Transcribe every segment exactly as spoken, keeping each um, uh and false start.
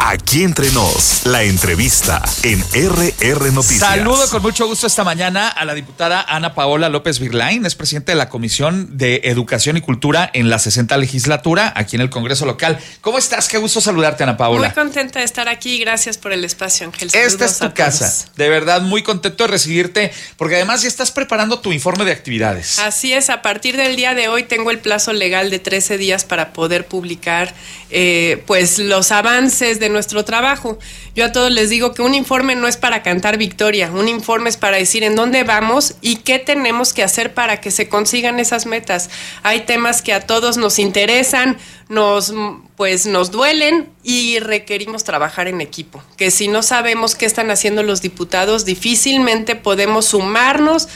Aquí Entre Nos, la entrevista en R R Noticias. Saludo con mucho gusto esta mañana a la diputada Ana Paola López Virlain, es presidenta de la Comisión de Educación y Cultura en la sesenta legislatura, aquí en el Congreso local. ¿Cómo estás? Qué gusto saludarte, Ana Paola. Muy contenta de estar aquí, gracias por el espacio, Ángel. Saludos. Esta es tu casa, de verdad muy contento de recibirte, porque además ya estás preparando tu informe de actividades. Así es, a partir del día de hoy tengo el plazo legal de trece días para poder publicar eh, pues los avances de nuestro trabajo. Yo a todos les digo que un informe no es para cantar victoria, un informe es para decir en dónde vamos y qué tenemos que hacer para que se consigan esas metas. Hay temas que a todos nos interesan, nos pues nos duelen y requerimos trabajar en equipo, que si no sabemos qué están haciendo los diputados, difícilmente podemos sumarnos,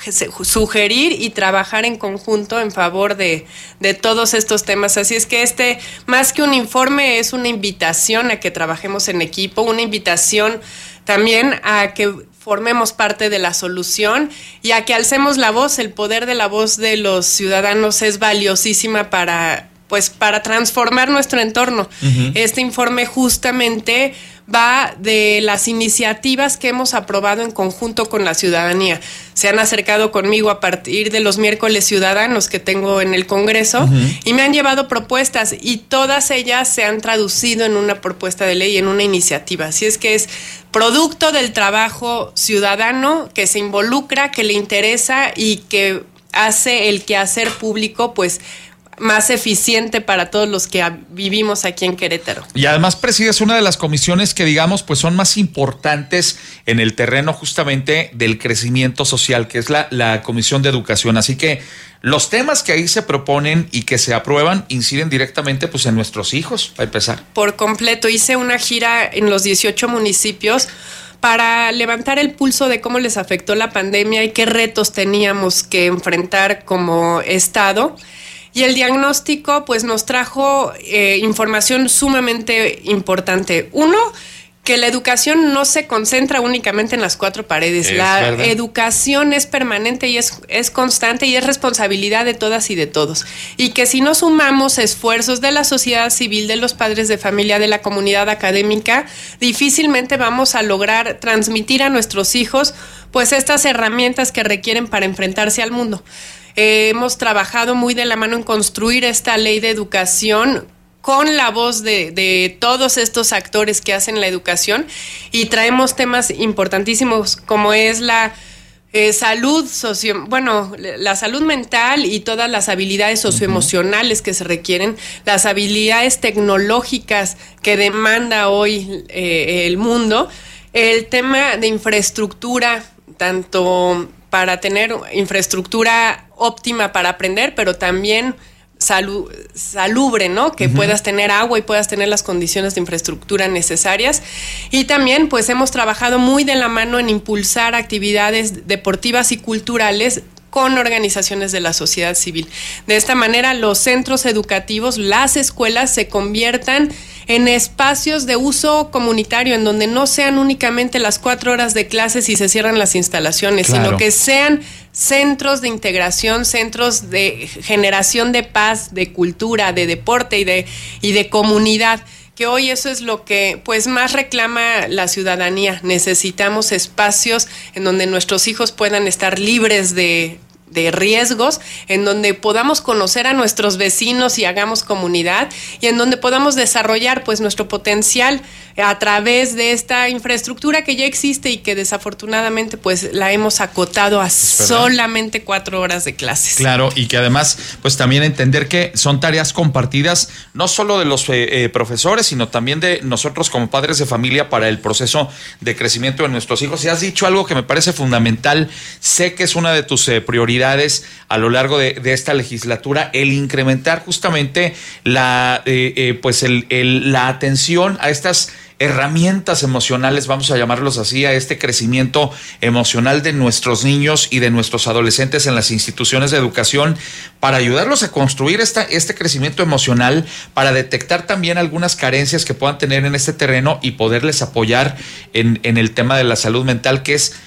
sugerir y trabajar en conjunto en favor de, de todos estos temas. Así es que este, más que un informe, es una invitación a que trabajemos en equipo, una invitación también a que formemos parte de la solución y a que alcemos la voz. El poder de la voz de los ciudadanos es valiosísima para, pues, para transformar nuestro entorno. Uh-huh. Este informe justamente va de las iniciativas que hemos aprobado en conjunto con la ciudadanía. Se han acercado conmigo a partir de los miércoles ciudadanos que tengo en el Congreso, uh-huh, y me han llevado propuestas y todas ellas se han traducido en una propuesta de ley, en una iniciativa. Así es que es producto del trabajo ciudadano que se involucra, que le interesa y que hace el quehacer público, pues, más eficiente para todos los que vivimos aquí en Querétaro. Y además presides una de las comisiones que, digamos, pues son más importantes en el terreno justamente del crecimiento social, que es la, la Comisión de Educación. Así que los temas que ahí se proponen y que se aprueban inciden directamente pues en nuestros hijos, para empezar. Por completo, hice una gira en los dieciocho municipios para levantar el pulso de cómo les afectó la pandemia y qué retos teníamos que enfrentar como Estado. Y el diagnóstico pues nos trajo eh, información sumamente importante. Uno, que la educación no se concentra únicamente en las cuatro paredes. Es la verdad. Educación es permanente y es, es constante y es responsabilidad de todas y de todos. Y que si no sumamos esfuerzos de la sociedad civil, de los padres de familia, de la comunidad académica, difícilmente vamos a lograr transmitir a nuestros hijos pues estas herramientas que requieren para enfrentarse al mundo. Eh, hemos trabajado muy de la mano en construir esta ley de educación con la voz de, de todos estos actores que hacen la educación y traemos temas importantísimos como es la eh, salud socio, bueno, la salud mental y todas las habilidades socioemocionales que se requieren, las habilidades tecnológicas que demanda hoy eh, el mundo, el tema de infraestructura, tanto para tener infraestructura óptima para aprender, pero también salu- salubre, ¿no? Que uh-huh. puedas tener agua y puedas tener las condiciones de infraestructura necesarias. Y también, pues, hemos trabajado muy de la mano en impulsar actividades deportivas y culturales con organizaciones de la sociedad civil. De esta manera, los centros educativos, las escuelas, se conviertan en espacios de uso comunitario, en donde no sean únicamente las cuatro horas de clases y se cierran las instalaciones, claro, sino que sean centros de integración, centros de generación de paz, de cultura, de deporte y de, y de comunidad. Que hoy eso es lo que pues más reclama la ciudadanía. Necesitamos espacios en donde nuestros hijos puedan estar libres de, de riesgos, en donde podamos conocer a nuestros vecinos y hagamos comunidad, y en donde podamos desarrollar pues nuestro potencial a través de esta infraestructura que ya existe y que desafortunadamente pues la hemos acotado a solamente cuatro horas de clases. Claro, y que además pues también entender que son tareas compartidas no solo de los eh, profesores, sino también de nosotros como padres de familia para el proceso de crecimiento de nuestros hijos. Y has dicho algo que me parece fundamental, sé que es una de tus eh, prioridades a lo largo de, de esta legislatura, el incrementar justamente la eh, eh, pues el, el, la atención a estas herramientas emocionales, vamos a llamarlos así, a este crecimiento emocional de nuestros niños y de nuestros adolescentes en las instituciones de educación, para ayudarlos a construir esta, este crecimiento emocional, para detectar también algunas carencias que puedan tener en este terreno y poderles apoyar en, en el tema de la salud mental, que es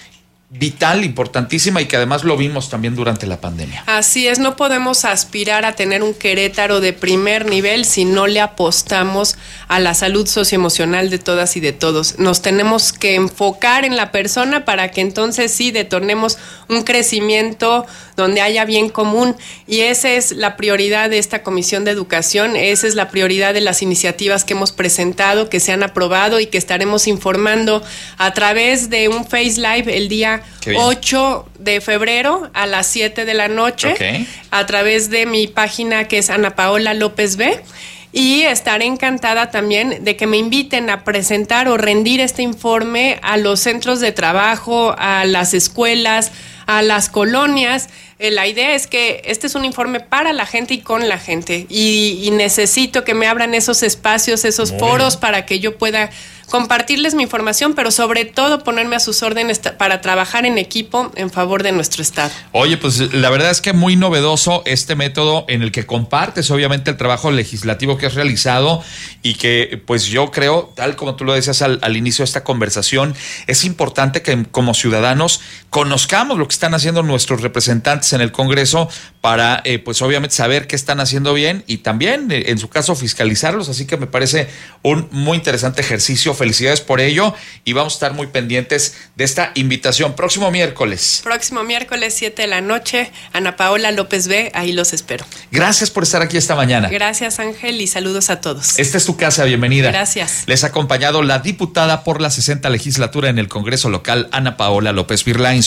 vital, importantísima y que además lo vimos también durante la pandemia. Así es, no podemos aspirar a tener un Querétaro de primer nivel si no le apostamos a la salud socioemocional de todas y de todos. Nos tenemos que enfocar en la persona para que entonces sí detonemos un crecimiento donde haya bien común, y esa es la prioridad de esta Comisión de Educación, esa es la prioridad de las iniciativas que hemos presentado, que se han aprobado y que estaremos informando a través de un Face Live el día ocho de febrero a las siete de la noche, okay, a través de mi página que es Ana Paola López B. Y estaré encantada también de que me inviten a presentar o rendir este informe a los centros de trabajo, a las escuelas, a las colonias. Eh, la idea es que este es un informe para la gente y con la gente. Y, y necesito que me abran esos espacios, esos Muy foros bien. Para que yo pueda compartirles mi información, pero sobre todo ponerme a sus órdenes para trabajar en equipo en favor de nuestro estado. Oye, pues la verdad es que muy novedoso este método en el que compartes obviamente el trabajo legislativo que has realizado y que pues yo creo, tal como tú lo decías al, al inicio de esta conversación, es importante que como ciudadanos conozcamos lo que están haciendo nuestros representantes en el Congreso para eh, pues obviamente saber qué están haciendo bien y también eh, en su caso fiscalizarlos, así que me parece un muy interesante ejercicio. Felicidades por ello y vamos a estar muy pendientes de esta invitación. Próximo miércoles. Próximo miércoles, siete de la noche, Ana Paola López B, ahí los espero. Gracias por estar aquí esta mañana. Gracias, Ángel, y saludos a todos. Esta es tu casa, bienvenida. Gracias. Les ha acompañado la diputada por la sesenta legislatura en el Congreso local, Ana Paola López Virlain.